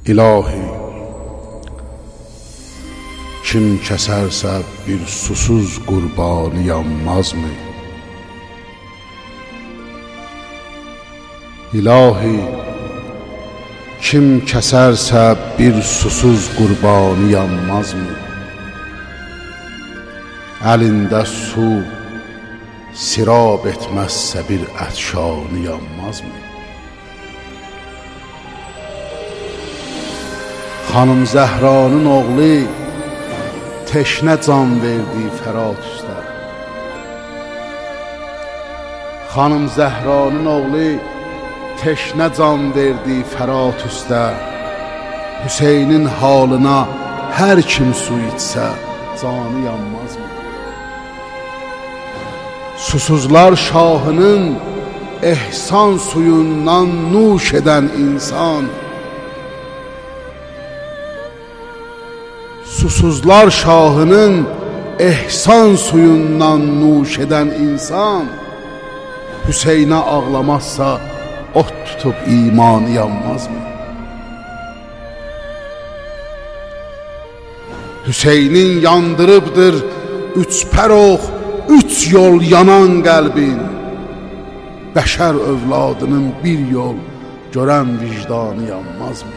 İlahi, kim kəsərsə bir susuz qurbanı yanmazmı? İlahi, kim kəsərsə bir susuz qurbanı yanmazmı? Əlində su sirab etməzsə bir ətşanı yanmazmı? Xanım Zəhranın oğlu teşnə can verdi Fərat üstə. Xanım Zəhranın oğlu teşnə can verdi Fərat üstə. Hüseynin halına hər kim su içsə canı yanmazmı? Susuzlar şahının ehsan suyundan nuş edən insan, susuzlar şahının ehsan suyundan nuş edən insan, Hüseynə ağlamazsa ot tutub imanı yanmazmı? Hüseynin yandırıbdır üç pərox, üç yol yanan qəlbin, bəşər övladının bir yol görən vicdanı yanmazmı?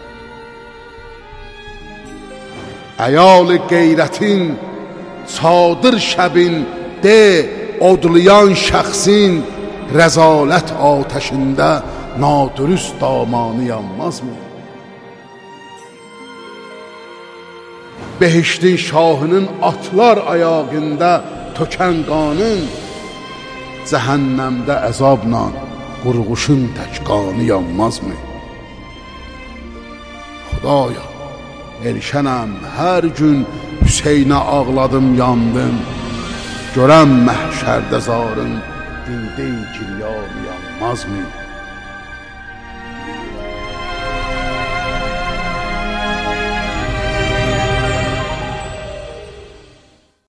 Əyal-i qeyrətin çadır şəbin de odlayan şəxsin rəzalət atəşində nadürüst damanı yanmazmı? Behiştin şahının atlar ayağında tökən qanın, cəhənnəmdə əzabla qurğuşun tək qanı yanmazmı? Xudaya, elşənəm hər gün Hüseynə ağladım yandım, görəm məhşərdə zarın dindin kiryanı yanmazmı?